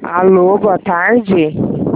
Alô, boa tarde.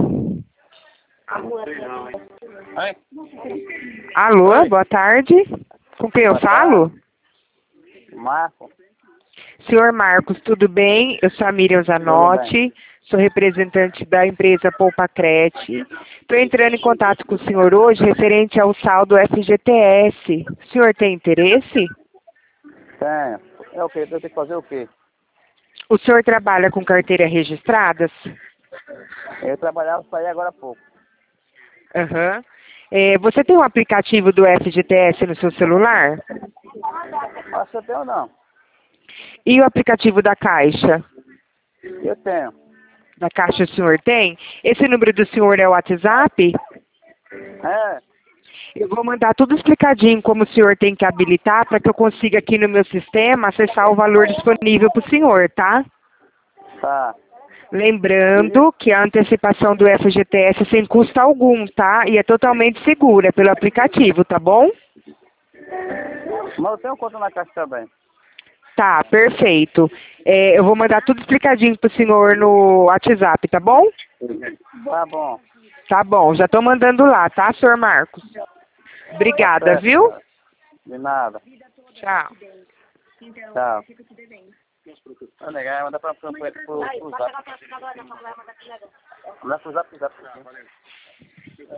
Oi? Alô, Oi. boa tarde. Com quem eu Boa falo? tarde. Marco. Senhor Marcos, tudo bem? Eu sou a Miriam Tudo bem. Zanotti, sou representante da empresa Poupacrete. Estou entrando em contato com o senhor hoje referente ao saldo FGTS. O senhor tem interesse? Tenho. É o quê? Eu tenho que fazer o quê? O senhor trabalha com carteira registradas? Eu trabalhava, saí agora há pouco. Aham. Você tem um aplicativo do FGTS no seu celular? Acho que eu tenho não. E o aplicativo da Caixa? Eu tenho. Da Caixa o senhor tem? Esse número do senhor é o WhatsApp? É. Eu vou mandar tudo explicadinho como o senhor tem que habilitar para que eu consiga aqui no meu sistema acessar o valor disponível para o senhor, tá? Tá. Lembrando que a antecipação do FGTS é sem custo algum, tá? E é totalmente segura pelo aplicativo, tá bom? Mas eu tenho conta na Caixa também. Tá, perfeito. Eu vou mandar tudo explicadinho pro senhor no WhatsApp, tá bom? Tá bom. Tá bom, já tô mandando lá, tá, senhor Marcos? Tá Obrigada, certo, viu? senhora. De nada. Tchau. Tchau. Tá legal, manda pro zap. Manda pro zap.